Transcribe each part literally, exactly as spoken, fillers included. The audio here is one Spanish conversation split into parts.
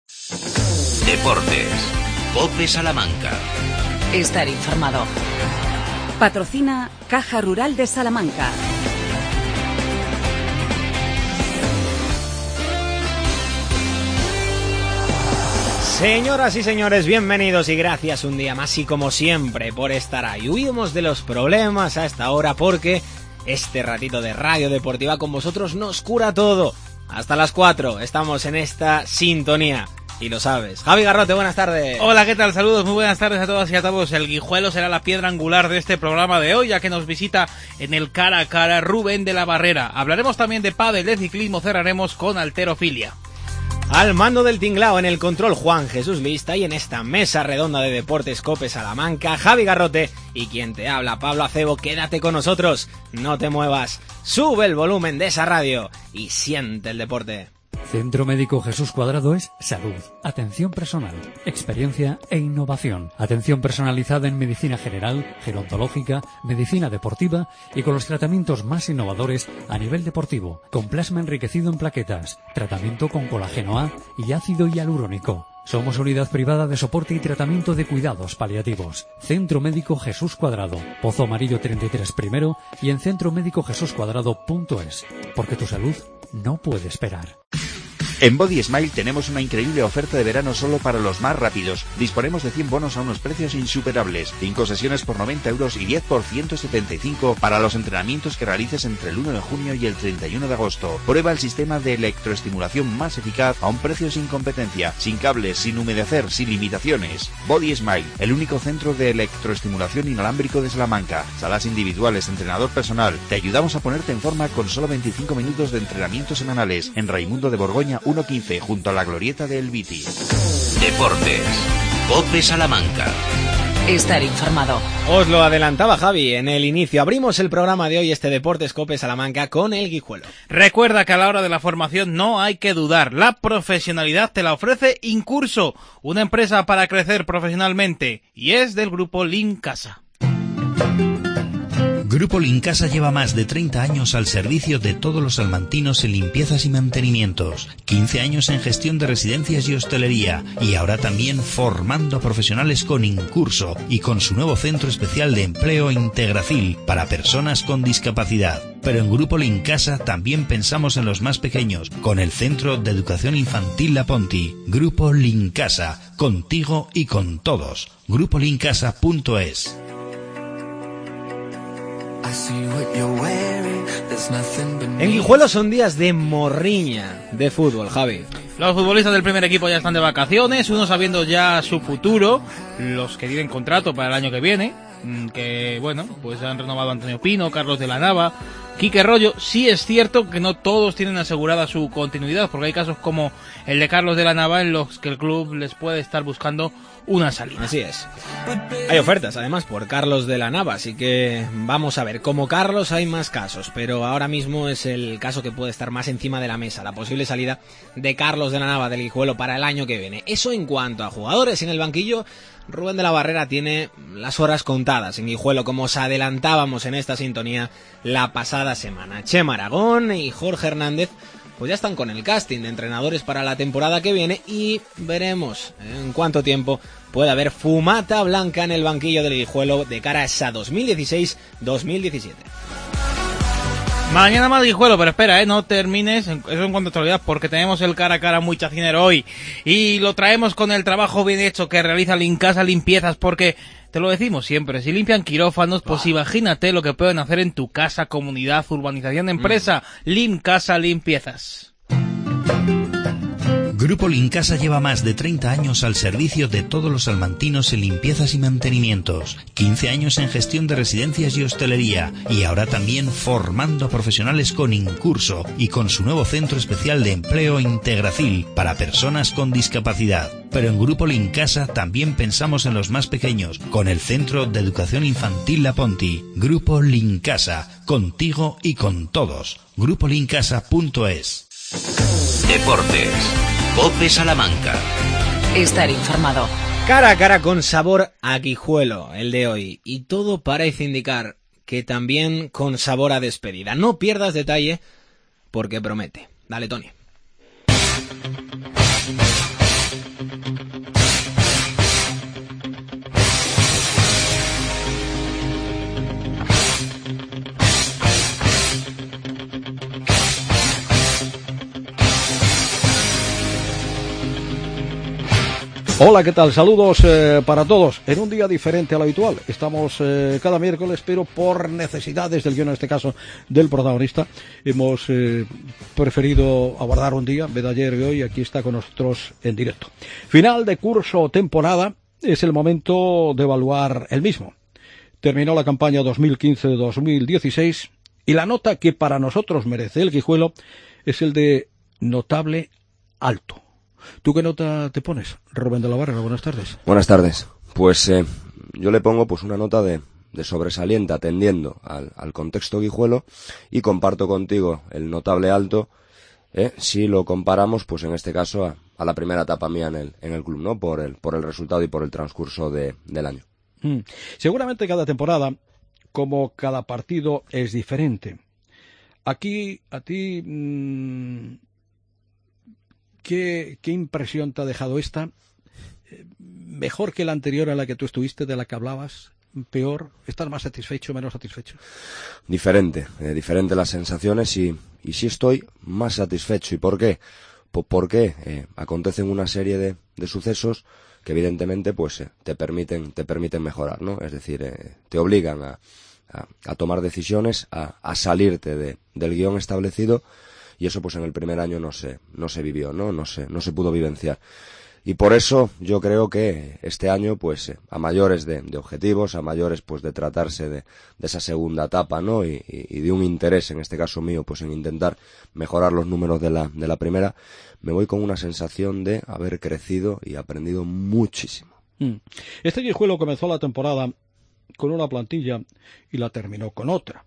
Deportes. COPE Salamanca. Estar informado. Patrocina Caja Rural de Salamanca. Señoras y señores, bienvenidos y gracias un día más y como siempre por estar ahí. Huimos de los problemas a esta hora porque este ratito de radio deportiva con vosotros nos cura todo. Hasta las cuatro estamos en esta sintonía. Y lo sabes. Javi Garrote, buenas tardes. Hola, ¿qué tal? Saludos, muy buenas tardes a todas y a todos. El Guijuelo será la piedra angular de este programa de hoy, ya que nos visita en el cara a cara Rubén de la Barrera. Hablaremos también de pádel, de ciclismo, cerraremos con halterofilia. Al mando del tinglao en el control Juan Jesús Lista y en esta mesa redonda de Deportes COPE Salamanca, Javi Garrote y quien te habla, Pablo Acebo. Quédate con nosotros, no te muevas, sube el volumen de esa radio y siente el deporte. Centro Médico Jesús Cuadrado es salud, atención personal, experiencia e innovación. Atención personalizada en medicina general, gerontológica, medicina deportiva y con los tratamientos más innovadores a nivel deportivo. Con plasma enriquecido en plaquetas, tratamiento con colágeno A y ácido hialurónico. Somos unidad privada de soporte y tratamiento de cuidados paliativos. Centro Médico Jesús Cuadrado, Pozo Amarillo treinta y tres primero y en centro médico jesús cuadrado punto es. Porque tu salud no puede esperar. En Body Smile tenemos una increíble oferta de verano solo para los más rápidos. Disponemos de cien bonos a unos precios insuperables, cinco sesiones por noventa euros y diez por ciento setenta y cinco para los entrenamientos que realices entre el uno de junio y el treinta y uno de agosto. Prueba el sistema de electroestimulación más eficaz a un precio sin competencia, sin cables, sin humedecer, sin limitaciones. Body Smile, el único centro de electroestimulación inalámbrico de Salamanca. Salas individuales, entrenador personal. Te ayudamos a ponerte en forma con solo veinticinco minutos de entrenamiento semanales en Raimundo de Borgoña uno quince, junto a la glorieta de El Viti. Deportes. COPE Salamanca. Estar informado. Os lo adelantaba Javi en el inicio. Abrimos el programa de hoy, este Deportes COPE Salamanca, con el Guijuelo. Recuerda que a la hora de la formación no hay que dudar. La profesionalidad te la ofrece Incurso, una empresa para crecer profesionalmente, y es del grupo Lincasa. Grupo Lincasa lleva más de treinta años al servicio de todos los salmantinos en limpiezas y mantenimientos, quince años en gestión de residencias y hostelería, y ahora también formando profesionales con Incurso y con su nuevo centro especial de empleo Integracil para personas con discapacidad. Pero en Grupo Lincasa también pensamos en los más pequeños, con el Centro de Educación Infantil La Ponti. Grupo Lincasa, contigo y con todos. grupo lincasa punto es. En Guijuelo son días de morriña de fútbol, Javi. Los futbolistas del primer equipo ya están de vacaciones, unos sabiendo ya su futuro, los que tienen contrato para el año que viene, que bueno, pues han renovado Antonio Pino, Carlos de la Nava, Quique Rollo. Sí es cierto que no todos tienen asegurada su continuidad, porque hay casos como el de Carlos de la Nava en los que el club les puede estar buscando una salida. Así es. Hay ofertas, además, por Carlos de la Nava, así que vamos a ver. Como Carlos hay más casos, pero ahora mismo es el caso que puede estar más encima de la mesa, la posible salida de Carlos de la Nava del Guijuelo para el año que viene. Eso en cuanto a jugadores. En el banquillo, Rubén de la Barrera tiene las horas contadas en Guijuelo, como os adelantábamos en esta sintonía la pasada semana. Chema Aragón y Jorge Hernández pues ya están con el casting de entrenadores para la temporada que viene y veremos en cuánto tiempo puede haber fumata blanca en el banquillo del Guijuelo de cara a esa dos mil dieciséis dos mil diecisiete. Mañana más Guijuelo, pero espera, eh, no termines, eso en cuanto a actualidad, porque tenemos el cara a cara muy chacinero hoy y lo traemos con el trabajo bien hecho que realiza Lincasa Limpiezas, porque te lo decimos siempre, si limpian quirófanos, pues imagínate lo que pueden hacer en tu casa, comunidad, urbanización, empresa. mm. Lincasa Limpiezas. Grupo Lincasa lleva más de treinta años al servicio de todos los salmantinos en limpiezas y mantenimientos, quince años en gestión de residencias y hostelería, y ahora también formando profesionales con Incurso y con su nuevo centro especial de empleo Integracil para personas con discapacidad. Pero en Grupo Lincasa también pensamos en los más pequeños, con el Centro de Educación Infantil La Ponti. Grupo Lincasa, contigo y con todos. grupo lincasa punto es. Deportes. COPE Salamanca. Estar informado. Cara a cara con sabor a Guijuelo, el de hoy. Y todo parece indicar que también con sabor a despedida. No pierdas detalle porque promete. Dale, Tony. Hola, ¿qué tal? Saludos eh, para todos. En un día diferente al habitual. Estamos eh, cada miércoles, pero por necesidades del guion, en este caso del protagonista, hemos eh, preferido aguardar un día, en vez de ayer y hoy. Aquí está con nosotros en directo. Final de curso o temporada, es el momento de evaluar el mismo. Terminó la campaña dos mil quince dos mil dieciséis y la nota que para nosotros merece el Guijuelo es el de notable alto. ¿Tú qué nota te pones, Rubén de la Barrera? Buenas tardes. Buenas tardes. Pues eh, yo le pongo pues una nota de, de sobresaliente atendiendo al, al contexto Guijuelo, y comparto contigo el notable alto eh, si lo comparamos, pues en este caso a, a la primera etapa mía en el, en el club, ¿no? Por el, por el resultado y por el transcurso de, del año. Mm. Seguramente cada temporada, como cada partido, es diferente. Aquí, a ti... Mmm... ¿Qué, ¿Qué impresión te ha dejado esta? ¿Mejor que la anterior a la que tú estuviste, de la que hablabas? ¿Peor? ¿Estás más satisfecho, menos satisfecho? Diferente, eh, diferente las sensaciones, y, y sí estoy más satisfecho. ¿Y por qué? Pues porque eh, acontecen una serie de, de sucesos que evidentemente pues eh, te permiten te permiten mejorar, ¿no? Es decir, eh, te obligan a, a, a tomar decisiones, a, a salirte de, del guión establecido. Y eso pues en el primer año no se, no se vivió, ¿no? No se, no se pudo vivenciar. Y por eso yo creo que este año, pues, a mayores de, de objetivos, a mayores pues de tratarse de, de esa segunda etapa, ¿no? Y, y, y de un interés, en este caso mío, pues en intentar mejorar los números de la, de la primera, me voy con una sensación de haber crecido y aprendido muchísimo. Mm. Este Guijuelo comenzó la temporada con una plantilla y la terminó con otra.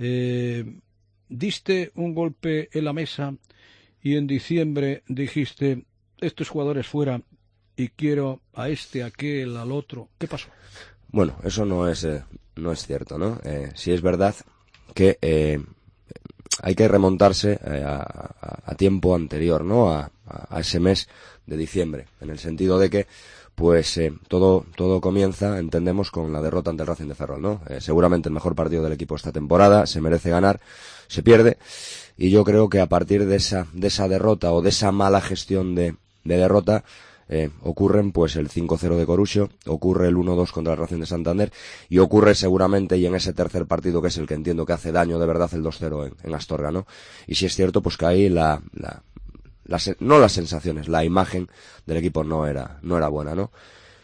Eh... Diste un golpe en la mesa y en diciembre dijiste, estos jugadores fuera y quiero a este, a aquel, al otro. ¿Qué pasó? Bueno, eso no es eh, no es cierto, ¿no? Eh, sí es verdad que eh, hay que remontarse eh, a, a, a tiempo anterior, ¿no? A, a, a ese mes de diciembre, en el sentido de que pues eh, todo todo comienza, entendemos, con la derrota ante el Racing de Ferrol, ¿no? Eh, seguramente el mejor partido del equipo esta temporada, se merece ganar, se pierde, y yo creo que a partir de esa de esa derrota o de esa mala gestión de, de derrota eh, ocurren pues el cinco cero de Corucho, ocurre el uno dos contra el Racing de Santander, y ocurre seguramente, y en ese tercer partido que es el que entiendo que hace daño de verdad, el dos cero en, en Astorga, ¿no? Y si es cierto pues que ahí la... la Las, no las sensaciones, la imagen del equipo no era no era buena, ¿no?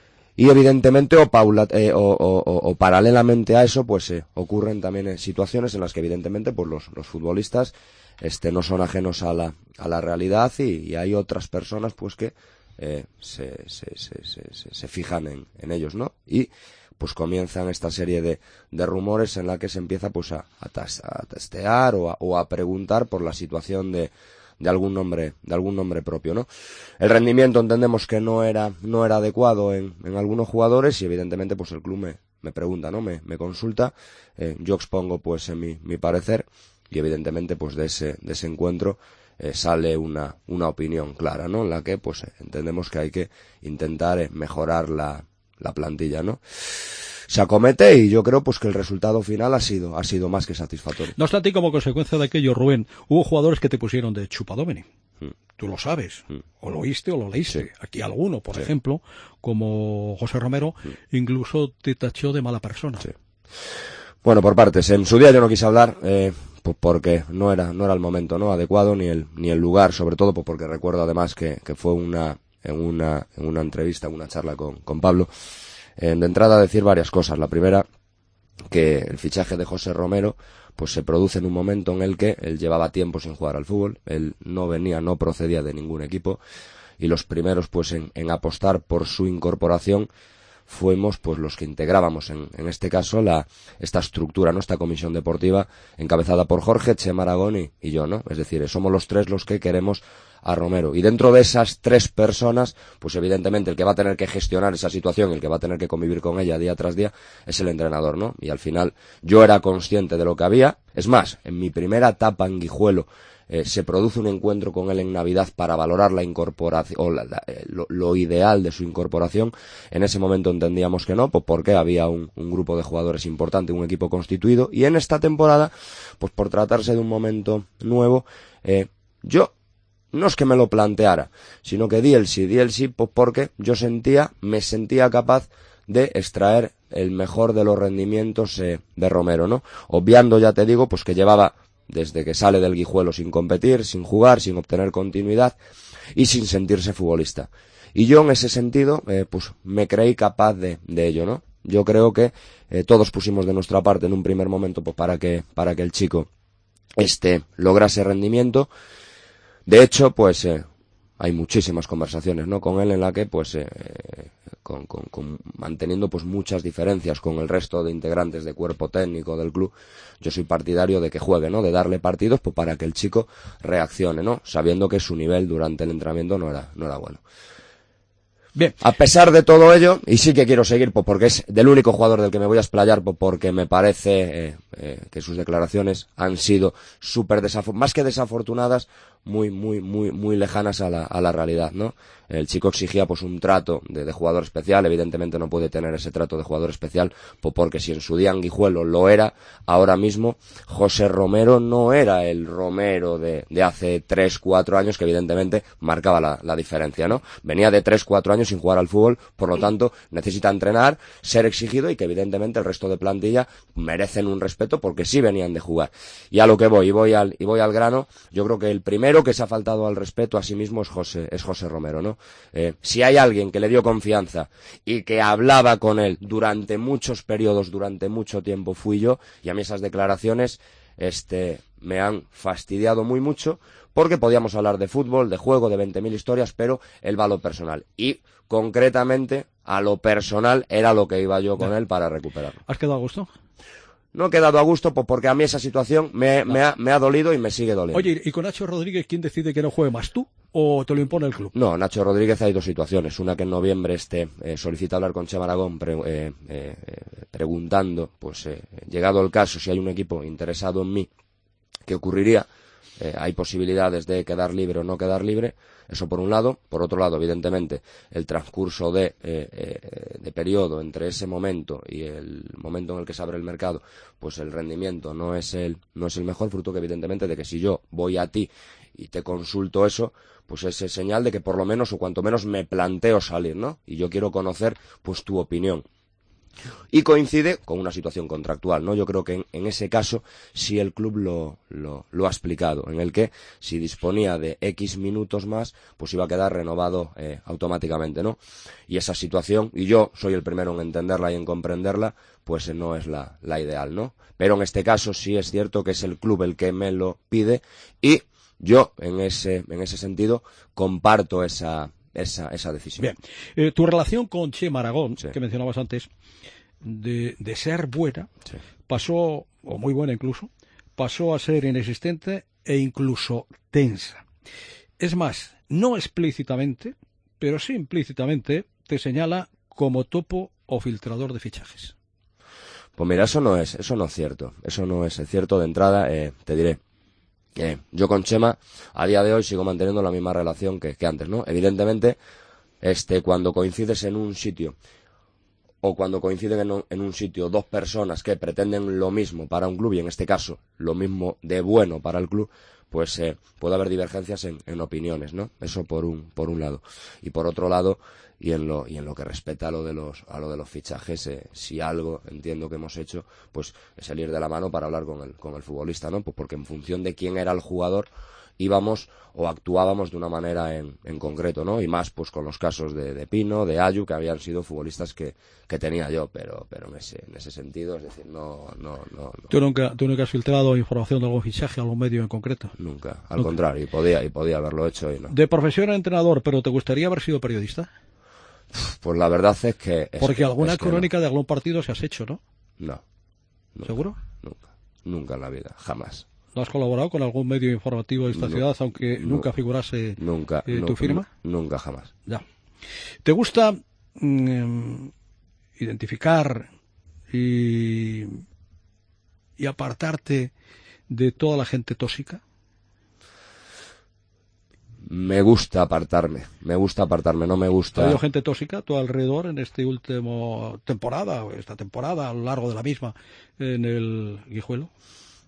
Y evidentemente o, paula, eh, o, o, o, o paralelamente a eso pues eh, ocurren también eh, situaciones en las que evidentemente pues los, los futbolistas este no son ajenos a la a la realidad, y, y hay otras personas pues que eh, se, se, se, se, se, se fijan en, en ellos, ¿no? Y pues comienzan esta serie de, de rumores en la que se empieza pues a, a, tas, a testear o a, o a preguntar por la situación de de algún nombre, de algún nombre propio, ¿no? El rendimiento entendemos que no era, no era adecuado en, en algunos jugadores, y evidentemente pues el club me, me pregunta, ¿no? Me, me consulta, eh, yo expongo pues en mi, mi parecer, y evidentemente pues de ese, de ese encuentro eh, sale una, una opinión clara, ¿no? En la que pues eh, entendemos que hay que intentar eh, mejorar la, la plantilla, ¿no? Se acomete, y yo creo pues que el resultado final ha sido ha sido más que satisfactorio. No obstante, como consecuencia de aquello, Rubén, hubo jugadores que te pusieron de chupadomini. Mm. Tú lo sabes, mm. o lo oíste o lo leíste. Sí. Aquí alguno, por sí. ejemplo, como José Romero, mm. incluso te tachó de mala persona. Sí. Bueno, por partes. En su día yo no quise hablar eh, pues porque no era no era el momento no adecuado, ni el ni el lugar, sobre todo pues porque recuerdo además que, que fue una en una en una entrevista, en una charla con, con Pablo. Eh, de entrada decir varias cosas. La primera, que el fichaje de José Romero pues se produce en un momento en el que él llevaba tiempo sin jugar al fútbol, él no venía, no procedía de ningún equipo, y los primeros pues en, en apostar por su incorporación fuimos pues los que integrábamos en, en este caso la esta estructura, ¿no? Esta comisión deportiva encabezada por Jorge, Chema Aragón y, y yo, ¿no? Es decir, somos los tres los que queremos a Romero, y dentro de esas tres personas pues evidentemente el que va a tener que gestionar esa situación, el que va a tener que convivir con ella día tras día es el entrenador, ¿no? Y al final yo era consciente de lo que había. Es más, en mi primera etapa en Guijuelo eh, se produce un encuentro con él en Navidad para valorar la incorporación o la, la, lo, lo ideal de su incorporación. En ese momento entendíamos que no, pues porque había un, un grupo de jugadores importante, un equipo constituido, y en esta temporada pues por tratarse de un momento nuevo, eh, yo no es que me lo planteara, sino que di el sí, di el sí pues porque yo sentía, me sentía capaz de extraer el mejor de los rendimientos eh, de Romero, ¿no? Obviando, ya te digo, pues que llevaba desde que sale del Guijuelo sin competir, sin jugar, sin obtener continuidad y sin sentirse futbolista. Y yo en ese sentido, eh, pues me creí capaz de, de ello, ¿no? Yo creo que eh, todos pusimos de nuestra parte en un primer momento pues para que, para que el chico este lograse rendimiento. De hecho, pues eh, hay muchísimas conversaciones, ¿no? Con él en la que, pues, eh, con, con, con, manteniendo pues muchas diferencias con el resto de integrantes de cuerpo técnico del club, yo soy partidario de que juegue, ¿no? De darle partidos pues para que el chico reaccione, ¿no? Sabiendo que su nivel durante el entrenamiento no era, no era bueno. Bien. A pesar de todo ello, y sí que quiero seguir, pues porque es del único jugador del que me voy a explayar, pues porque me parece eh, eh, que sus declaraciones han sido súper desafortunadas, más que desafortunadas, muy, muy, muy, muy lejanas a la, a la realidad, ¿no? El chico exigía pues un trato de, de jugador especial, evidentemente no puede tener ese trato de jugador especial, pues porque si en su día en Guijuelo lo era, ahora mismo José Romero no era el Romero de, de hace tres, cuatro años, que evidentemente marcaba la, la diferencia, ¿no? Venía de tres, cuatro años sin jugar al fútbol, por lo tanto necesita entrenar, ser exigido y que evidentemente el resto de plantilla merecen un respeto porque sí venían de jugar. Y a lo que voy, y voy al, y voy al grano, yo creo que el primero que se ha faltado al respeto a sí mismo es José, es José Romero, ¿no? Eh, si hay alguien que le dio confianza y que hablaba con él durante muchos periodos, durante mucho tiempo, fui yo, y a mí esas declaraciones este, me han fastidiado muy mucho, porque podíamos hablar de fútbol, de juego, de veinte mil historias, pero él va a lo personal. Y concretamente, a lo personal era lo que iba yo con él para recuperarlo. ¿Has quedado a gusto? No he quedado a gusto pues porque a mí esa situación me, no. me, ha, me ha dolido y me sigue doliendo. Oye, ¿y con Nacho Rodríguez quién decide que no juegue más, tú o te lo impone el club? No, Nacho Rodríguez hay dos situaciones. Una que en noviembre este eh, solicita hablar con Chema Aragón pre, eh, eh, preguntando, pues eh, llegado el caso, si hay un equipo interesado en mí, ¿qué ocurriría? Eh, hay posibilidades de quedar libre o no quedar libre, eso por un lado. Por otro lado, evidentemente, el transcurso de, eh, eh, de periodo entre ese momento y el momento en el que se abre el mercado, pues el rendimiento no es el, no es el mejor, fruto que evidentemente de que si yo voy a ti y te consulto eso, pues es señal de que por lo menos o cuanto menos me planteo salir, ¿no? Y yo quiero conocer pues tu opinión. Y coincide con una situación contractual, ¿no? Yo creo que en, en ese caso sí el club lo, lo, lo ha explicado, en el que si disponía de X minutos más, pues iba a quedar renovado eh, automáticamente, ¿no? Y esa situación, y yo soy el primero en entenderla y en comprenderla, pues eh, no es la, la ideal, ¿no? Pero en este caso sí es cierto que es el club el que me lo pide y yo en ese, en ese sentido comparto esa... Esa, esa decisión. Bien, eh, tu relación con Chema Aragón, sí, que mencionabas antes, de, de ser buena, sí, pasó, o muy buena incluso, pasó a ser inexistente e incluso tensa. Es más, no explícitamente, pero sí implícitamente, te señala como topo o filtrador de fichajes. Pues mira, eso no es, eso no es cierto. Eso no es cierto de entrada, eh, te diré. Eh, yo con Chema a día de hoy sigo manteniendo la misma relación que, que antes, ¿no? Evidentemente, este, cuando coincides en un sitio o cuando coinciden en un, en un sitio dos personas que pretenden lo mismo para un club y en este caso lo mismo de bueno para el club, pues eh, puede haber divergencias en, en opiniones, ¿no? Eso por un por un lado. Y por otro lado, y en lo y en lo que respecta a lo de los a lo de los fichajes, eh, si algo entiendo que hemos hecho, pues es salir de la mano para hablar con el con el futbolista, ¿no? Pues porque en función de quién era el jugador íbamos o actuábamos de una manera en, en concreto, ¿no? Y más pues con los casos de, de Pino, de Ayu, que habían sido futbolistas que, que tenía yo, pero pero en ese en ese sentido, es decir, no no no, no. ¿Tú nunca tú nunca has filtrado información de algún fichaje, algún medio en concreto? Nunca, al ¿Nunca? contrario, y podía y podía haberlo hecho y no. De profesión a entrenador, pero ¿te gustaría haber sido periodista? Pues la verdad es que es porque que, alguna es que crónica no. de algún partido se has hecho, ¿no? No. Nunca, ¿Seguro? Nunca, nunca en la vida, jamás. ¿No has colaborado con algún medio informativo de esta No, ciudad, aunque no, nunca figurase nunca, eh, no, tu firma? No, nunca, jamás. Ya. ¿Te gusta mm, identificar y, y apartarte de toda la gente tóxica? Me gusta apartarme, me gusta apartarme, no me gusta... ¿Ha habido gente tóxica a tu alrededor en este último temporada, o esta temporada, a lo largo de la misma, en el Guijuelo?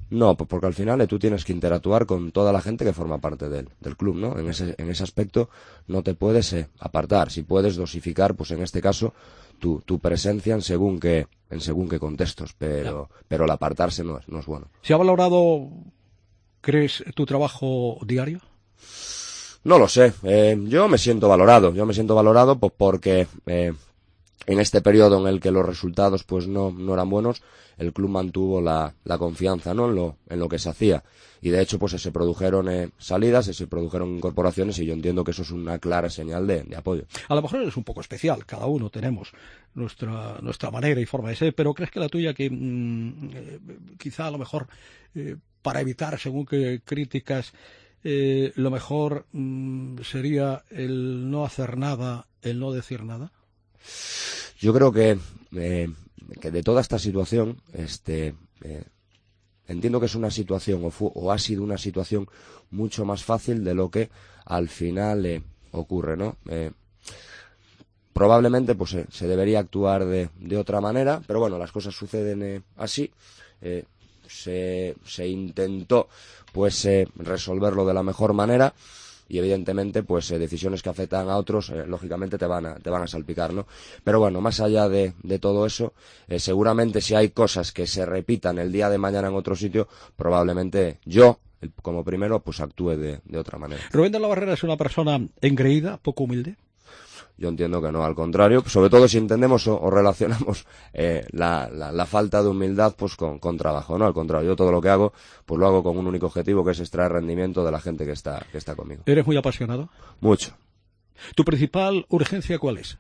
No, pues porque al final eh, tú tienes que interactuar con toda la gente que forma parte del, del club, ¿no? En ese, en ese aspecto no te puedes eh, apartar. Si puedes dosificar, pues en este caso, tu, tu presencia en según qué, en según qué contextos, pero, yeah. pero el apartarse no es, no es bueno. ¿Se ha valorado, crees, tu trabajo diario? No lo sé. Eh, yo me siento valorado. Yo me siento valorado pues porque eh, en este periodo en el que los resultados pues no, no eran buenos, el club mantuvo la, la confianza, ¿no? en lo, en lo que se hacía. Y de hecho pues se produjeron eh, salidas, se produjeron incorporaciones y yo entiendo que eso es una clara señal de, de apoyo. A lo mejor es un poco especial, cada uno tenemos nuestra nuestra manera y forma de ser, pero ¿crees que la tuya que mmm, eh, quizá a lo mejor eh, para evitar según qué críticas eh, lo mejor mmm, sería el no hacer nada, el no decir nada? Yo creo que eh, que de toda esta situación, este, eh, entiendo que es una situación o, fu o ha sido una situación mucho más fácil de lo que al final eh, ocurre, ¿no? Eh, probablemente, pues eh, se debería actuar de, de otra manera, pero bueno, las cosas suceden eh, así. Eh, se, se intentó, pues, eh, resolverlo de la mejor manera. Y evidentemente, pues eh, decisiones que afectan a otros, eh, lógicamente te van a, te van a salpicar, ¿no? Pero bueno, más allá de, de todo eso, eh, seguramente si hay cosas que se repitan el día de mañana en otro sitio, probablemente yo, el, como primero, pues actúe de, de otra manera. ¿Rubén de la Barrera es una persona engreída, poco humilde? Yo entiendo que no, al contrario, sobre todo si entendemos o, o relacionamos eh, la, la, la falta de humildad pues con, con trabajo, ¿no? Al contrario, yo todo lo que hago, pues lo hago con un único objetivo, que es extraer rendimiento de la gente que está, que está conmigo. ¿Eres muy apasionado? Mucho. ¿Tu principal urgencia cuál es?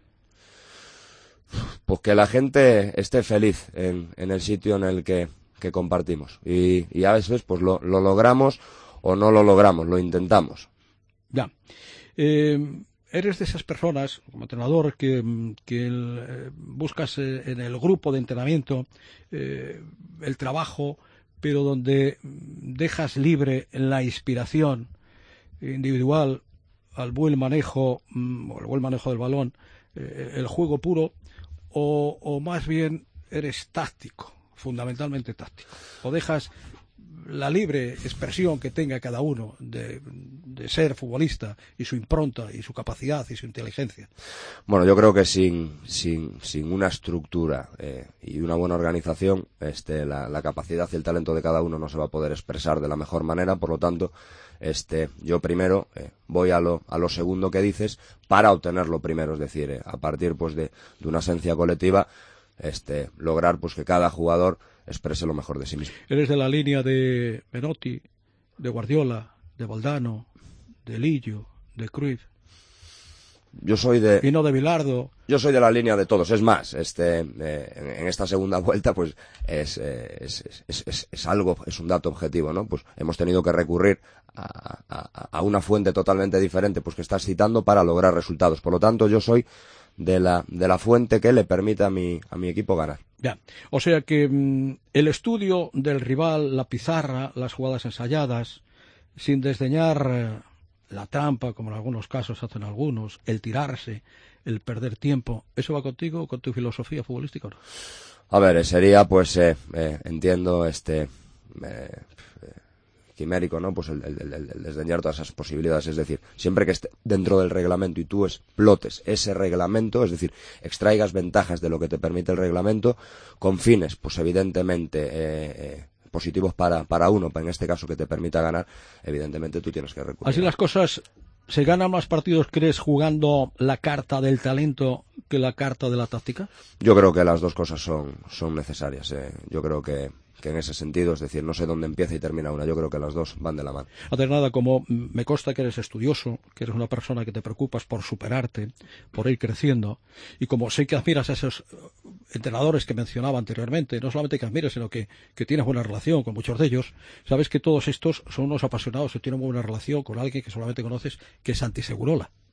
Pues que la gente esté feliz en, en el sitio en el que, que compartimos. Y, y a veces pues lo, lo logramos o no lo logramos, lo intentamos. Ya. Eh... ¿Eres de esas personas, como entrenador, que, que el, eh, buscas eh, en el grupo de entrenamiento eh, el trabajo, pero donde dejas libre la inspiración individual al buen manejo, mm, o el buen manejo del balón, eh, el juego puro, o, o más bien eres táctico, fundamentalmente táctico, o dejas la libre expresión que tenga cada uno de, de ser futbolista y su impronta y su capacidad y su inteligencia? Bueno, yo creo que sin sin, sin una estructura eh, y una buena organización, este, la, la capacidad y el talento de cada uno no se va a poder expresar de la mejor manera. Por lo tanto, este, yo primero eh, voy a lo, a lo segundo que dices para obtener lo primero, es decir, eh, a partir pues de, de una esencia colectiva, este, lograr pues que cada jugador exprese lo mejor de sí mismo. ¿Eres de la línea de Menotti, de Guardiola, de Valdano, de Lillo, de Cruyff? Yo soy de... Y no de Bilardo. Yo soy de la línea de todos. Es más, este, eh, en, en esta segunda vuelta, pues es, eh, es, es, es, es algo, es un dato objetivo, ¿no? Pues hemos tenido que recurrir a, a, a una fuente totalmente diferente, pues que estás citando para lograr resultados. Por lo tanto, yo soy de la, de la fuente que le permite a mi, a mi equipo ganar. Ya, o sea que mmm, el estudio del rival, la pizarra, las jugadas ensayadas, sin desdeñar eh, la trampa, como en algunos casos hacen algunos, el tirarse, el perder tiempo, ¿eso va contigo, con tu filosofía futbolística o no? A ver, sería, pues, eh, eh, entiendo, este... Eh, quimérico, ¿no? Pues el, el, el, el desdeñar todas esas posibilidades, es decir, siempre que esté dentro del reglamento y tú explotes ese reglamento, es decir, extraigas ventajas de lo que te permite el reglamento, con fines, pues evidentemente eh, eh, positivos para, para uno, en este caso que te permita ganar, evidentemente tú tienes que recurrir. Así las cosas, ¿se ganan más partidos, crees, jugando la carta del talento que la carta de la táctica? Yo creo que las dos cosas son, son necesarias, eh. Yo creo que que en ese sentido, es decir, no sé dónde empieza y termina una, yo creo que las dos van de la mano. Nada, como me consta que eres estudioso, que eres una persona que te preocupas por superarte, por ir creciendo, y como sé que admiras a esos entrenadores que mencionaba anteriormente, no solamente que admires, sino que, que tienes buena relación con muchos de ellos, sabes que todos estos son unos apasionados y tienen buena relación con alguien que solamente conoces, que es Santi Segurola.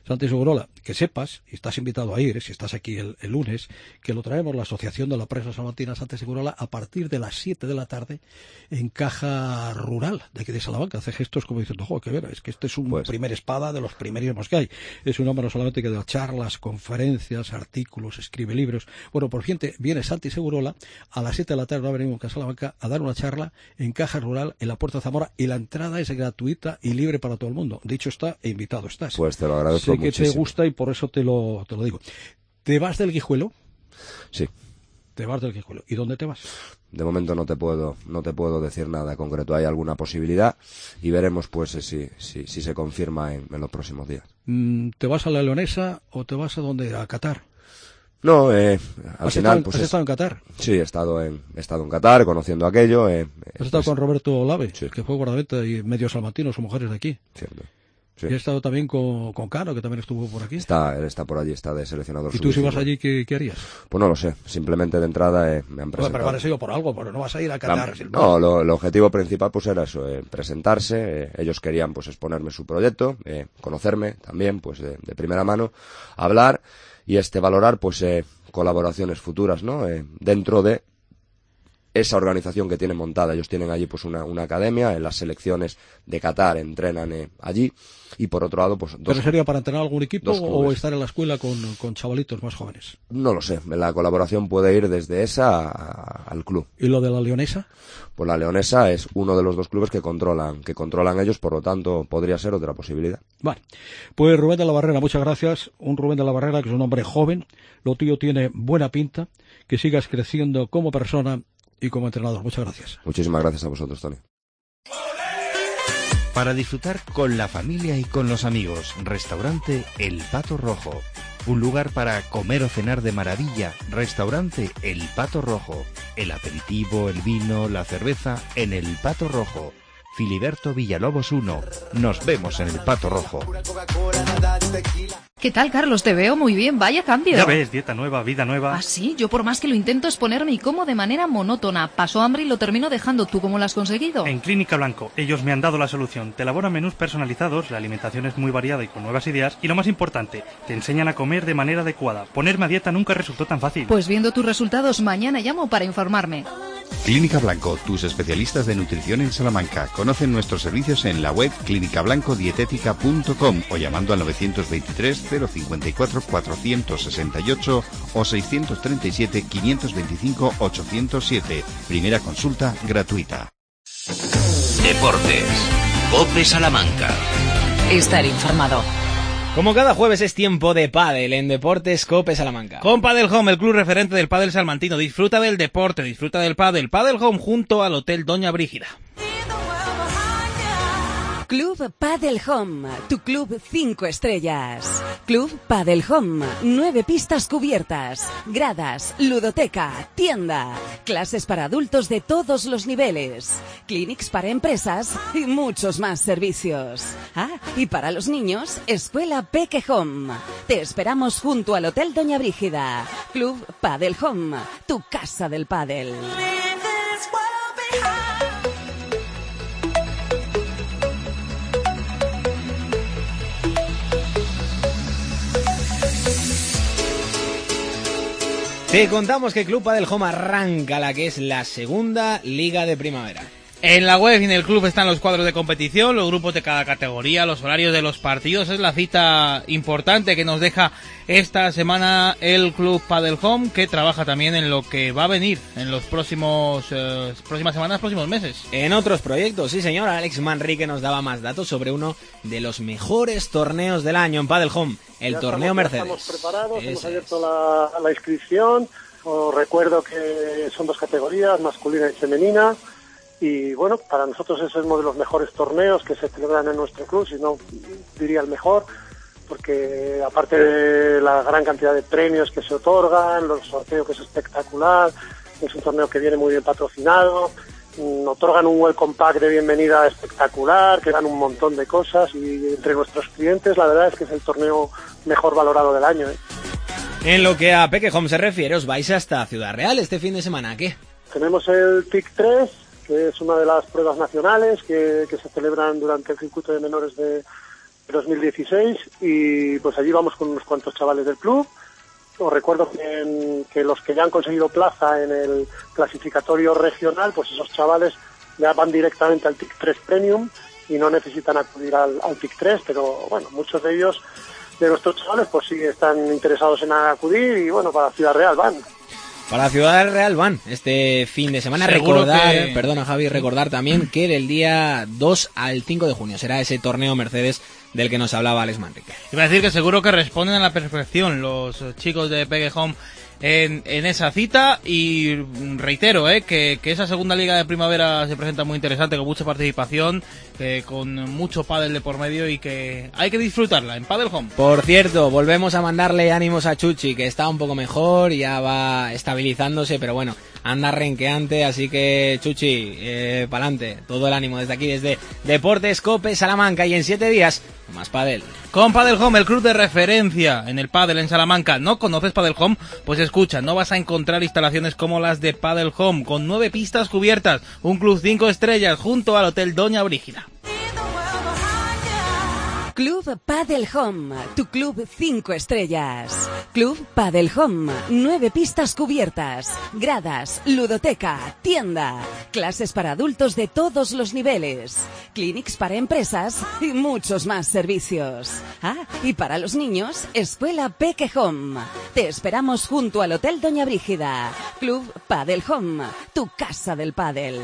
Santi Segurola, que sepas, y estás invitado a ir, si estás aquí el, el lunes, que lo traemos la Asociación de la Prensa Salmantina Santi Segurola a partir de las siete de la tarde en Caja Rural de aquí de Salamanca. Hace gestos como diciendo, joder, que ver, es que este es un pues. primer espada de los primerísimos que hay. Es un hombre no solamente que da charlas, conferencias, artículos, escribe libros. Bueno, por gente, viene Santi Segurola a las siete de la tarde, va a venir en Casa Salamanca a dar una charla en Caja Rural en la Puerta de Zamora, y la entrada es gratuita y libre para todo el mundo. Dicho está, e invitado estás. Pues te lo agradezco. Sé que muchísimo. te gusta y por eso te lo, te lo digo. ¿Te vas del Guijuelo? Sí. Te vas del Guijuelo. ¿Y dónde te vas? De momento no te puedo, no te puedo decir nada concreto. Hay alguna posibilidad y veremos pues si, si, si se confirma en, en los próximos días. ¿Te vas a la Leonesa o te vas a dónde? ¿A Qatar? No, eh, al ¿Has final... Estado, pues ¿Has es, estado en Qatar? Sí, he estado en, he estado en Qatar, conociendo aquello. Eh, ¿Has estado pues, con Roberto Lave? Sí. Que fue guardameta y medio salmantino, son mujeres de aquí. Cierto. Sí. Y he estado también con, con Cano, que también estuvo por aquí. Está, él está por allí, está de seleccionador. ¿Y tú si vas allí, ¿qué, qué harías? Pues no lo sé, simplemente de entrada eh, me han presentado. Bueno, pero van a seguir por algo, pero no vas a ir a Qatar. La, no, lo, el objetivo principal pues era eso, eh, presentarse. Eh, ellos querían pues exponerme su proyecto, eh, conocerme también pues de, de primera mano, hablar y este valorar pues eh, colaboraciones futuras, ¿no? Eh, dentro de esa organización que tienen montada. Ellos tienen allí pues una, una academia, en las selecciones de Qatar entrenan eh, allí, y por otro lado pues... Dos, ¿Pero sería para entrenar algún equipo o estar en la escuela con, con chavalitos más jóvenes? No lo sé, la colaboración puede ir desde esa a, a, al club. ¿Y lo de la Leonesa? Pues la Leonesa es uno de los dos clubes que controlan, que controlan ellos, por lo tanto podría ser otra posibilidad. Vale, pues Rubén de la Barrera, muchas gracias. Un Rubén de la Barrera que es un hombre joven, lo tuyo tiene buena pinta, que sigas creciendo como persona y como entrenador. Muchas gracias. Muchísimas gracias a vosotros, Tony. Para disfrutar con la familia y con los amigos, restaurante El Pato Rojo. Un lugar para comer o cenar de maravilla, restaurante El Pato Rojo. El aperitivo, el vino, la cerveza en El Pato Rojo. Filiberto Villalobos uno. Nos vemos en El Pato Rojo. ¿Qué tal, Carlos? Te veo muy bien, vaya cambio. Ya ves, dieta nueva, vida nueva. ¿Ah, sí? Yo por más que lo intento es ponerme y como de manera monótona. Paso hambre y lo termino dejando. ¿Tú cómo lo has conseguido? En Clínica Blanco. Ellos me han dado la solución. Te elaboran menús personalizados, la alimentación es muy variada y con nuevas ideas. Y lo más importante, te enseñan a comer de manera adecuada. Ponerme a dieta nunca resultó tan fácil. Pues viendo tus resultados, mañana llamo para informarme. Clínica Blanco, tus especialistas de nutrición en Salamanca. Conocen nuestros servicios en la web clínica blanco dietética punto com o llamando al novecientos veintitrés cero cincuenta y cuatro cuatrocientos sesenta y ocho o seiscientos treinta y siete quinientos veinticinco ochocientos siete. Primera consulta gratuita. Deportes. COPE Salamanca. Estar informado. Como cada jueves es tiempo de pádel en Deportes COPE Salamanca. Con Padel Home, el club referente del pádel salmantino. Disfruta del deporte, disfruta del pádel. Padel Home junto al Hotel Doña Brígida. Club Padel Home, tu club cinco estrellas. Club Padel Home, nueve pistas cubiertas, gradas, ludoteca, tienda, clases para adultos de todos los niveles, clinics para empresas y muchos más servicios. Ah, y para los niños, Escuela Peque Home. Te esperamos junto al Hotel Doña Brígida. Club Padel Home, tu casa del pádel. Te contamos que Club Padel Home arranca la que es la segunda liga de primavera. En la web y en el club están los cuadros de competición, los grupos de cada categoría, los horarios de los partidos. Es la cita importante que nos deja esta semana el Club Padel Home, que trabaja también en lo que va a venir en los próximos eh, próximas semanas, próximos meses. En otros proyectos, sí señor, Alex Manrique nos daba más datos sobre uno de los mejores torneos del año en Padel Home, el ya torneo estamos, Mercedes. Ya estamos preparados, Ese hemos abierto la, la inscripción. Os recuerdo que son dos categorías, masculina y femenina. Y bueno, para nosotros ese es uno de los mejores torneos que se celebran en nuestro club, si no diría el mejor, porque aparte de la gran cantidad de premios que se otorgan, los sorteos que es espectacular, es un torneo que viene muy bien patrocinado, otorgan un welcome pack de bienvenida espectacular, que dan un montón de cosas y entre nuestros clientes la verdad es que es el torneo mejor valorado del año, ¿eh? En lo que a Peque Home se refiere, os vais hasta Ciudad Real este fin de semana, ¿a qué? Tenemos el T I C tres, que es una de las pruebas nacionales que, que se celebran durante el circuito de menores de, dos mil dieciséis y pues allí vamos con unos cuantos chavales del club. Os recuerdo que, en, que los que ya han conseguido plaza en el clasificatorio regional, pues esos chavales ya van directamente al T I C tres Premium y no necesitan acudir al, al T I C tres, pero bueno, muchos de ellos, de nuestros chavales, pues sí están interesados en acudir y bueno, para Ciudad Real van. Para Ciudad Real van este fin de semana. Seguro Recordar, que... perdona Javi, recordar también que del día dos al cinco de junio será ese torneo Mercedes del que nos hablaba Alex Manrique. Iba a decir que seguro que responden a la perfección los chicos de Peque Home en, en esa cita, y reitero eh, que, que esa segunda liga de primavera se presenta muy interesante, con mucha participación, eh, con mucho pádel de por medio, y que hay que disfrutarla en Padel Home. Por cierto, volvemos a mandarle ánimos a Chuchi, que está un poco mejor, ya va estabilizándose, pero bueno, anda renqueante, así que Chuchi, eh, pa'lante, todo el ánimo desde aquí, desde Deportes Cope Salamanca, y en siete días, más pádel. Con Padel Home, el club de referencia en el pádel en Salamanca. ¿No conoces Padel Home? Pues escucha, no vas a encontrar instalaciones como las de Padel Home, con nueve pistas cubiertas, un club cinco estrellas junto al Hotel Doña Brígida. Club Padel Home, tu club cinco estrellas. Club Padel Home, nueve pistas cubiertas, gradas, ludoteca, tienda, clases para adultos de todos los niveles, clinics para empresas y muchos más servicios. Ah, y para los niños, Escuela Peque Home. Te esperamos junto al Hotel Doña Brígida. Club Padel Home, tu casa del pádel.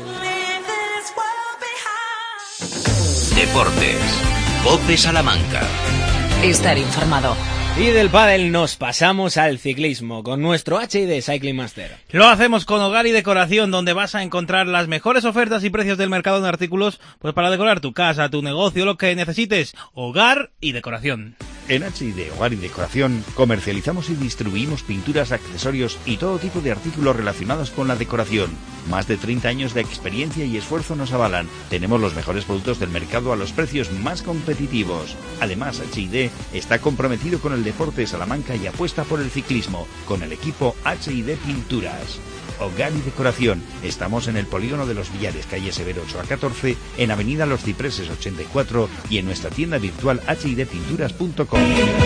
Deportes. Cope Salamanca. Estar informado. Y del pádel nos pasamos al ciclismo con nuestro H I D Cycling Master. Lo hacemos con Hogar y Decoración, donde vas a encontrar las mejores ofertas y precios del mercado en artículos pues para decorar tu casa, tu negocio, lo que necesites. Hogar y Decoración. En H I D Hogar y Decoración comercializamos y distribuimos pinturas, accesorios y todo tipo de artículos relacionados con la decoración. Más de treinta años de experiencia y esfuerzo nos avalan. Tenemos los mejores productos del mercado a los precios más competitivos. Además, H I D está comprometido con el deporte de Salamanca y apuesta por el ciclismo, con el equipo H I D Pinturas. Hogar y Decoración. Estamos en el Polígono de los Villares, calle Severo ocho a catorce, en Avenida Los Cipreses ochenta y cuatro y en nuestra tienda virtual h i d pinturas punto com.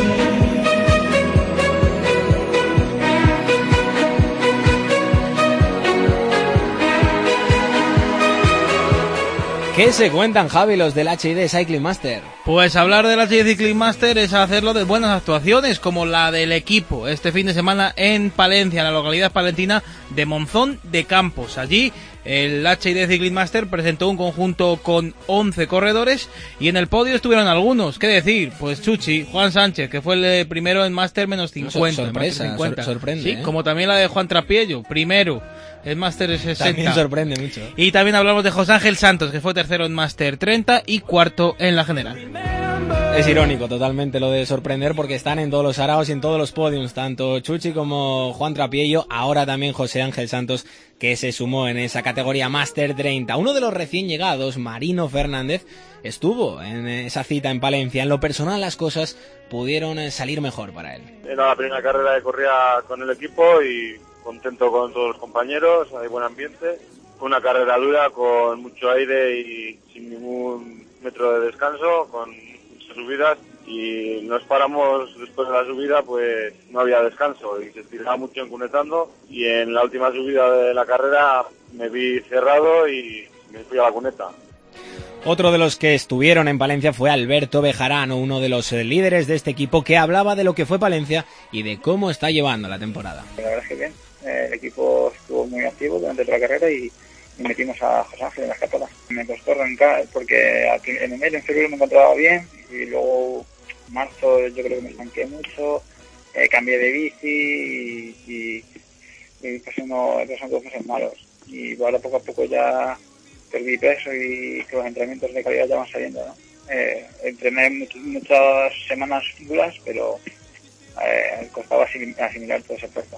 ¿Qué se cuentan, Javi, los del H I D Cycling Master? Pues hablar del H I D Cycling Master es hacerlo de buenas actuaciones, como la del equipo este fin de semana en Palencia, en la localidad palentina de Monzón de Campos. Allí el H I D Cycling Master presentó un conjunto con once corredores y en el podio estuvieron algunos. ¿Qué decir? Pues Chuchi, Juan Sánchez, que fue el primero en Master menos cincuenta. Sorpresa, cincuenta. Sor- sorprende. Sí, ¿eh? Como también la de Juan Trapiello, primero en Master sesenta. También sorprende mucho. Y también hablamos de José Ángel Santos, que fue tercero en Master treinta y cuarto en la general. Es irónico totalmente lo de sorprender, porque están en todos los araos y en todos los podiums, tanto Chuchi como Juan Trapiello, ahora también José Ángel Santos, que se sumó en esa categoría Master treinta. Uno de los recién llegados, Marino Fernández, estuvo en esa cita en Palencia. En lo personal las cosas pudieron salir mejor para él. Era la primera carrera que corría con el equipo y contento con todos los compañeros, hay buen ambiente. Fue una carrera dura con mucho aire y sin ningún metro de descanso, con muchas subidas, y nos paramos después de la subida, pues no había descanso y se estiraba mucho encunetando, y en la última subida de la carrera me vi cerrado y me fui a la cuneta. Otro de los que estuvieron en Palencia fue Alberto Bejarano, uno de los líderes de este equipo, que hablaba de lo que fue Palencia y de cómo está llevando la temporada. La verdad es que bien, el equipo estuvo muy activo durante toda la carrera y, y metimos a José Ángel en la escapada. Me costó arrancar porque en enero, en febrero me encontraba bien y luego en marzo yo creo que me estanqué mucho, eh, cambié de bici y, y, y pues uno, son dos meses malos. Y ahora poco a poco ya perdí peso y que los entrenamientos de calidad ya van saliendo, ¿no? Eh, entrené much, muchas semanas duras, pero eh, costaba asimilar todo ese esfuerzo.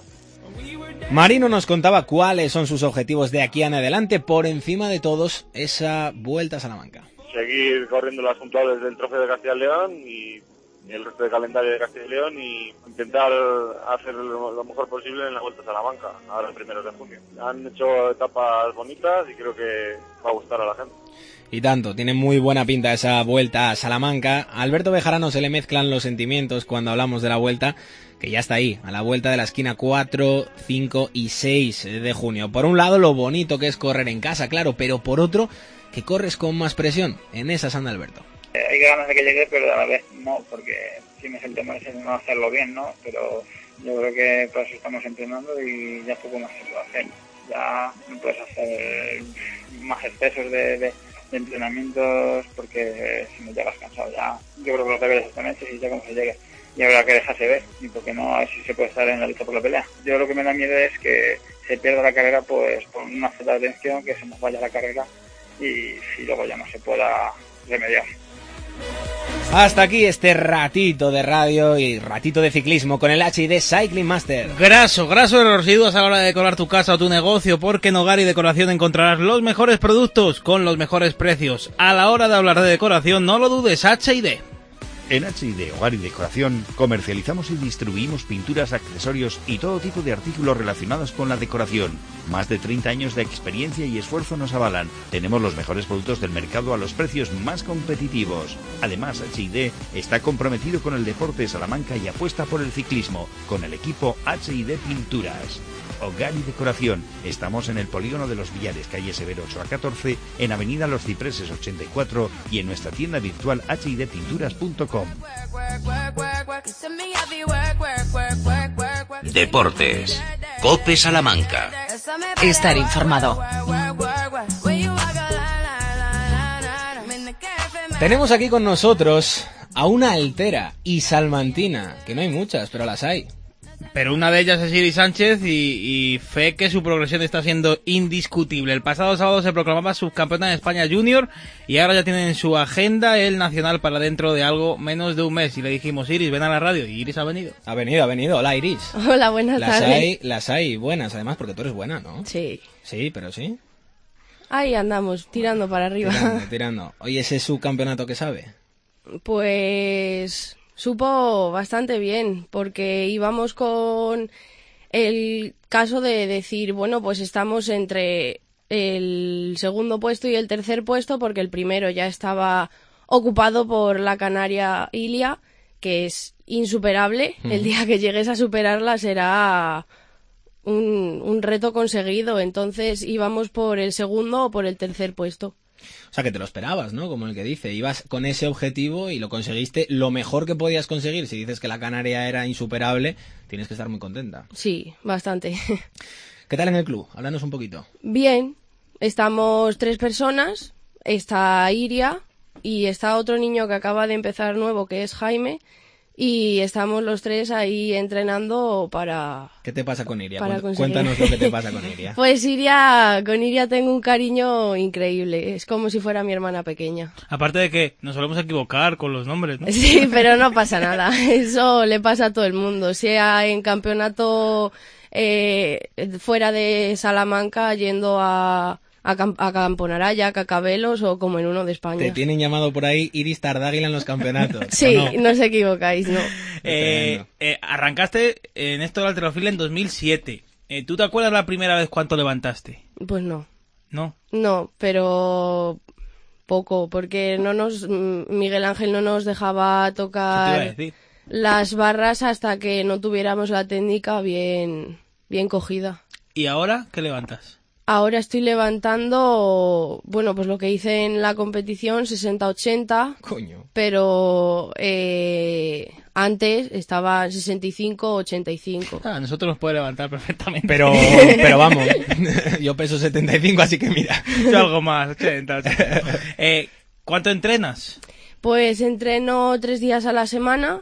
Marino nos contaba cuáles son sus objetivos de aquí en adelante, por encima de todos, esa vuelta a Salamanca. Seguir corriendo las puntuales del Trofeo de Castilla y León y el resto del calendario de Castilla y León y intentar hacer lo, lo mejor posible en la Vuelta a Salamanca, ahora el primero de junio. Han hecho etapas bonitas y creo que va a gustar a la gente. Y tanto, tiene muy buena pinta esa vuelta a Salamanca. A Alberto Bejarano se le mezclan los sentimientos cuando hablamos de la vuelta, que ya está ahí, a la vuelta de la esquina cuatro, cinco y seis de junio. Por un lado, lo bonito que es correr en casa, claro, pero por otro, que corres con más presión. En esa anda Alberto. Eh, hay ganas de que llegue, pero a la vez no, porque tienes el tema de no hacerlo bien, ¿no? Pero yo creo que por eso estamos entrenando y ya poco más se puede hacer. Ya no puedes hacer más excesos de, de, de entrenamientos porque si no llegas cansado ya. Yo creo que los deberes están hechos y ya como se llegue. Y habrá que dejarse ver, y porque no, a ver si se puede estar en la lucha por la pelea. Yo lo que me da miedo es que se pierda la carrera pues por una falta de atención, que se nos vaya la carrera y, y luego ya no se pueda remediar. Hasta aquí este ratito de radio y ratito de ciclismo con el H I D Cycling Master. Graso, graso de los residuos a la hora de decorar tu casa o tu negocio, porque en Hogar y Decoración encontrarás los mejores productos con los mejores precios. A la hora de hablar de decoración, no lo dudes, H I D. En H I D Hogar y Decoración comercializamos y distribuimos pinturas, accesorios y todo tipo de artículos relacionados con la decoración. Más de treinta años de experiencia y esfuerzo nos avalan. Tenemos los mejores productos del mercado a los precios más competitivos. Además, H I D está comprometido con el deporte de Salamanca y apuesta por el ciclismo con el equipo H I D Pinturas. Hogar y Decoración. Estamos en el Polígono de los Villares, calle Severo ocho a catorce, en Avenida Los Cipreses ochenta y cuatro y en nuestra tienda virtual h i d pinturas punto com. Deportes. COPE Salamanca. Estar informado. Tenemos aquí con nosotros a una altera y salmantina, que no hay muchas, pero las hay. Pero una de ellas es Iris Sánchez y, y fe que su progresión está siendo indiscutible. El pasado sábado se proclamaba subcampeona de España Junior y ahora ya tiene en su agenda el nacional para dentro de algo menos de un mes. Y le dijimos, Iris, ven a la radio, y Iris ha venido. Ha venido, ha venido. Hola, Iris. Hola, buenas las tardes. Hay, las hay buenas, además, porque tú eres buena, ¿no? Sí. Sí, pero sí. Ahí andamos, tirando para arriba. Tirando, tirando. Oye, ¿ese subcampeonato qué sabe? Pues supo bastante bien, porque íbamos con el caso de decir, bueno, pues estamos entre el segundo puesto y el tercer puesto, porque el primero ya estaba ocupado por la canaria Ilia, que es insuperable. Mm. El día que llegues a superarla será un, un reto conseguido, entonces íbamos por el segundo o por el tercer puesto. O sea, que te lo esperabas, ¿no? Como el que dice, ibas con ese objetivo y lo conseguiste lo mejor que podías conseguir. Si dices que la canaria era insuperable, tienes que estar muy contenta. Sí, bastante. ¿Qué tal en el club? Háblanos un poquito. Bien, estamos tres personas, está Iria y está otro niño que acaba de empezar nuevo, que es Jaime, y estamos los tres ahí entrenando para... ¿Qué te pasa con Iria? Para Cuéntanos lo que te pasa con Iria. Pues Iria, con Iria tengo un cariño increíble, es como si fuera mi hermana pequeña. Aparte de que nos solemos equivocar con los nombres, ¿no? Sí, pero no pasa nada, eso le pasa a todo el mundo, sea en campeonato eh, fuera de Salamanca, yendo a... a, Camp- a Camponaraya, a Cacabelos o como en uno de España. Te tienen llamado por ahí Iris Tardáguila en los campeonatos. Sí, no? no os equivocáis, no. Eh, eh, arrancaste en esto del halterofilia en dos mil siete. Eh, ¿Tú te acuerdas la primera vez cuánto levantaste? Pues no. ¿No? No, pero poco, porque no nos Miguel Ángel no nos dejaba tocar las barras hasta que no tuviéramos la técnica bien, bien cogida. ¿Y ahora qué levantas? Ahora estoy levantando, bueno, pues lo que hice en la competición, sesenta ochenta. Coño. Pero eh, antes estaba sesenta y cinco ochenta y cinco. Ah, nosotros nos puede levantar perfectamente. Pero, pero vamos, yo peso setenta y cinco, así que mira. Yo algo más, ochenta, ochenta. Eh, ¿Cuánto entrenas? Pues entreno tres días a la semana,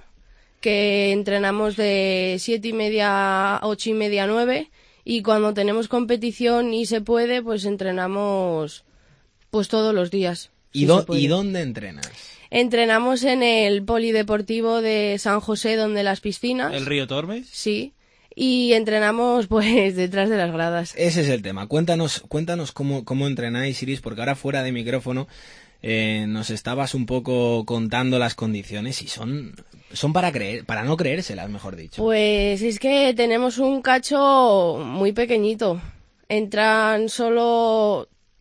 que entrenamos de siete y media a ocho y media, nueve. Y cuando tenemos competición y se puede, pues entrenamos pues todos los días. ¿Y, si do- ¿y dónde entrenas? Entrenamos en el polideportivo de San José, donde las piscinas. ¿El Río Tormes? Sí. Y entrenamos pues detrás de las gradas. Ese es el tema. Cuéntanos, cuéntanos cómo, cómo entrenáis, Iris, porque ahora fuera de micrófono eh, nos estabas un poco contando las condiciones y son... Son para creer, para no creérselas, mejor dicho. Pues es que tenemos un cacho muy pequeñito. Entran solo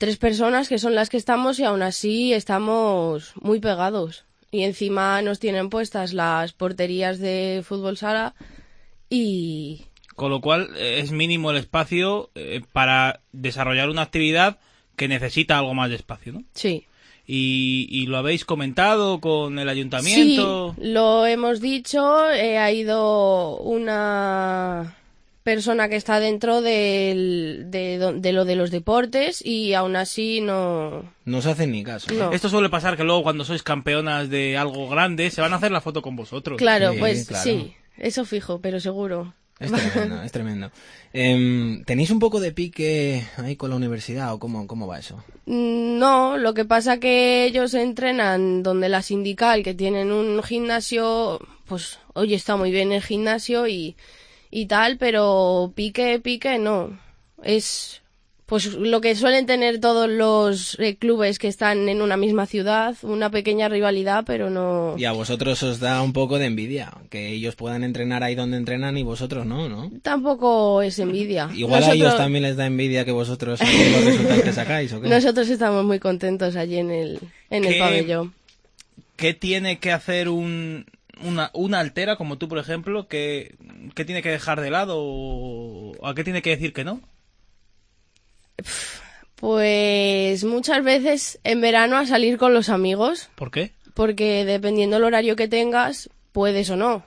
tres personas que son las que estamos y aún así estamos muy pegados. Y encima nos tienen puestas las porterías de fútbol sala y... Con lo cual es mínimo el espacio eh, para desarrollar una actividad que necesita algo más de espacio, ¿no? Sí. ¿Y, y lo habéis comentado con el ayuntamiento? Sí, lo hemos dicho. Eh, ha ido una persona que está dentro del, de, de lo de los deportes y aún así no... No se hacen ni caso. No. Esto suele pasar que luego cuando sois campeonas de algo grande se van a hacer la foto con vosotros. Claro, Sí, pues claro. sí, eso fijo, pero seguro. Es tremendo, es tremendo. Eh, ¿Tenéis un poco de pique ahí con la universidad o cómo, cómo va eso? No, lo que pasa que ellos entrenan donde la sindical, que tienen un gimnasio, pues oye, está muy bien el gimnasio y, y tal, pero pique, pique no. Es pues lo que suelen tener todos los eh, clubes que están en una misma ciudad, una pequeña rivalidad, pero no... Y a vosotros os da un poco de envidia, que ellos puedan entrenar ahí donde entrenan y vosotros no, ¿no? Tampoco es envidia. Igual Nosotros... a ellos también les da envidia que vosotros hacéis los resultados que sacáis, ¿o qué? Nosotros estamos muy contentos allí en el, en el ¿Qué- pabellón. ¿Qué tiene que hacer un, una, una altera, como tú, por ejemplo? ¿Qué, qué tiene que dejar de lado o a qué tiene que decir que no? Pues muchas veces en verano a salir con los amigos, ¿Por qué? porque dependiendo del horario que tengas, puedes o no.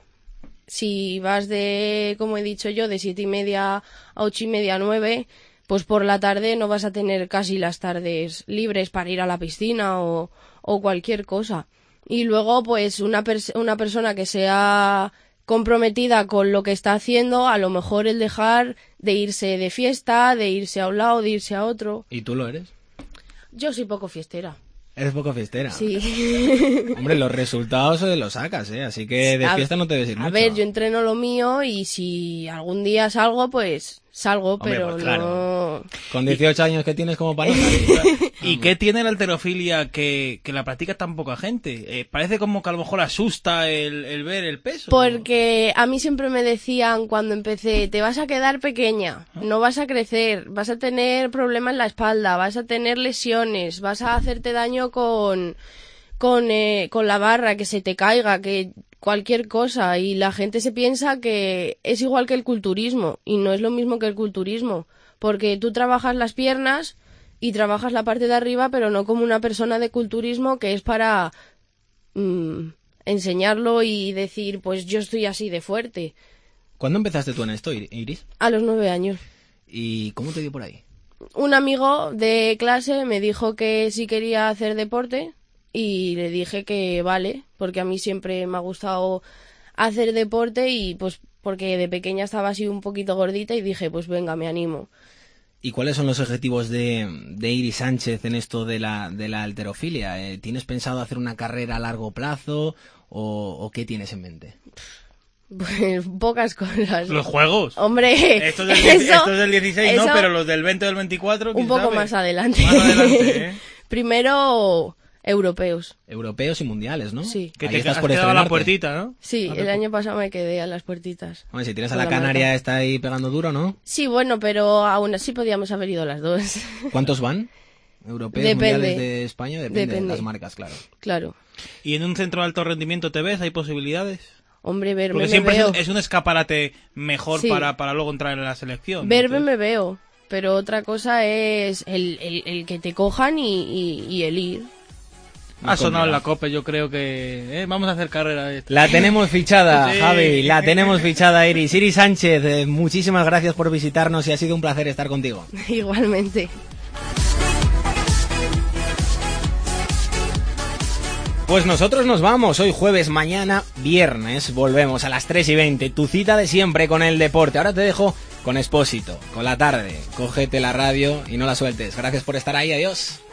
Si vas de, como he dicho yo, de siete y media a ocho y media a nueve, pues por la tarde no vas a tener casi las tardes libres para ir a la piscina o, o cualquier cosa. Y luego, pues una, pers- una persona que sea comprometida con lo que está haciendo, a lo mejor el dejar de irse de fiesta, de irse a un lado, de irse a otro. ¿Y tú lo eres? Yo soy poco fiestera. Eres poco fiestera. Sí. Hombre, los resultados se los sacas, ¿eh? Así que de A- fiesta no te debes ir A mucho. ver, yo entreno lo mío y si algún día salgo, pues salgo, Hombre, pero pues claro. no... Con dieciocho años que tienes como para no salir. ¿Y qué tiene la halterofilia que, que la practica tan poca gente? Eh, parece como que a lo mejor asusta el, el ver el peso. Porque a mí siempre me decían cuando empecé, te vas a quedar pequeña, no vas a crecer, vas a tener problemas en la espalda, vas a tener lesiones, vas a hacerte daño con, con, eh, con la barra, que se te caiga, que cualquier cosa. Y la gente se piensa que es igual que el culturismo y no es lo mismo que el culturismo, porque tú trabajas las piernas y trabajas la parte de arriba, pero no como una persona de culturismo que es para mm, enseñarlo y decir, pues yo estoy así de fuerte. ¿Cuándo empezaste tú en esto, Ir- Iris? A los nueve años. ¿Y cómo te dio por ahí? Un amigo de clase me dijo que sí quería hacer deporte y le dije que vale, porque a mí siempre me ha gustado hacer deporte y pues porque de pequeña estaba así un poquito gordita y dije, pues venga, me animo. ¿Y cuáles son los objetivos de, de Iris Sánchez en esto de la, de la halterofilia? Eh, ¿Tienes pensado hacer una carrera a largo plazo o, o qué tienes en mente? Pues pocas cosas. Los juegos. Hombre, Estos del, eso- estos del dieciséis no, eso- pero los del veinte o del veinticuatro, ¿quién Un poco sabe? más adelante. Más adelante, ¿eh? Primero, europeos. Europeos y mundiales, ¿no? Sí. Que Ahí te estás has por quedado a la estrenarte. puertita, ¿no? Sí, el año pasado me quedé a las puertitas. Hombre, si tienes a Con la la Canaria, marca. está ahí pegando duro, ¿no? Sí, bueno, pero aún así podíamos haber ido las dos. ¿Cuántos van? ¿Europeos, Depende. mundiales de España? Depende, Depende. de las marcas, claro. Claro. ¿Y en un centro de alto rendimiento te ves? ¿Hay posibilidades? Hombre, verme Porque me siempre es veo. un, es un escaparate mejor Sí. para, para luego entrar en la selección. Verme me veo. Pero otra cosa es el, el, el que te cojan y, y, y el ir. Ha sonado en la COPE, yo creo que... eh, vamos a hacer carrera. de esto. La tenemos fichada, Sí. Javi, la tenemos fichada, Iris. Iris Sánchez, eh, muchísimas gracias por visitarnos y ha sido un placer estar contigo. Igualmente. Pues nosotros nos vamos, hoy jueves, mañana viernes, volvemos a las tres y veinte, tu cita de siempre con el deporte. Ahora te dejo con Expósito, con la tarde, cógete la radio y no la sueltes. Gracias por estar ahí, adiós.